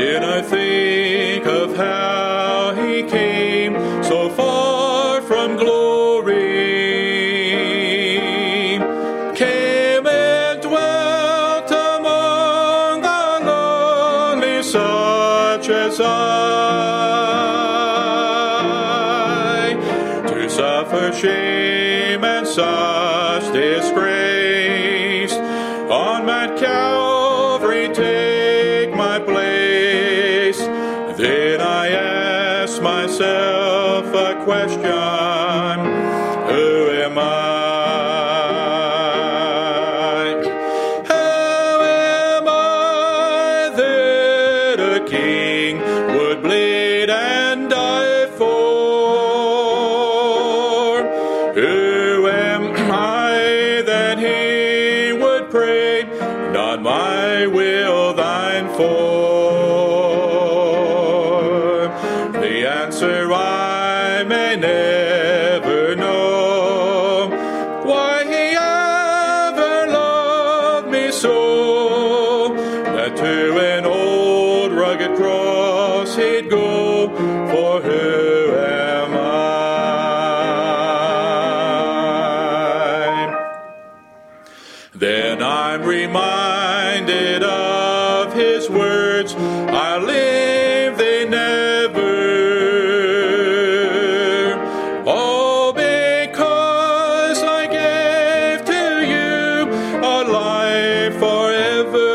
Then I think of how he came so far from glory, came and dwelt among the lonely, such as I, to suffer shame and such disgrace on Mount Calvary take my place. Then I ask myself a question: who am I? How am I that a king would bleed and die for? Who am I that he would pray, not my will, thine for? The answer I may never know, why he ever loved me so, that to an old rugged cross he'd go, for who am I? Then I'm reminded of his words, I live, they never. All because I gave to you a life forever.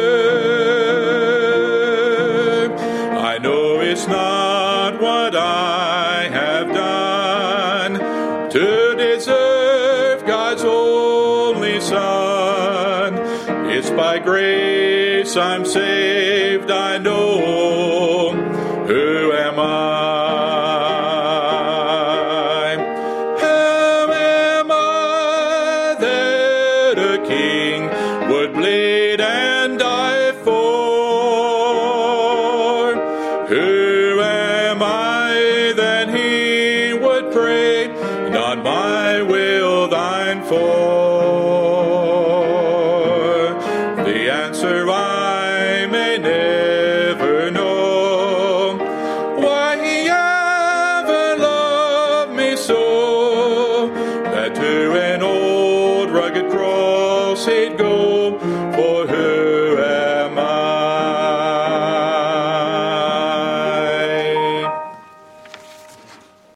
I know it's not what I have done to deserve God's only Son. It's by grace I'm saved, I know. Who am I? How am I that a king would bleed and die for? Who am I that he would pray, not my will, thine for? The answer I may never know, why he ever loved me so, that to an old rugged cross he'd go,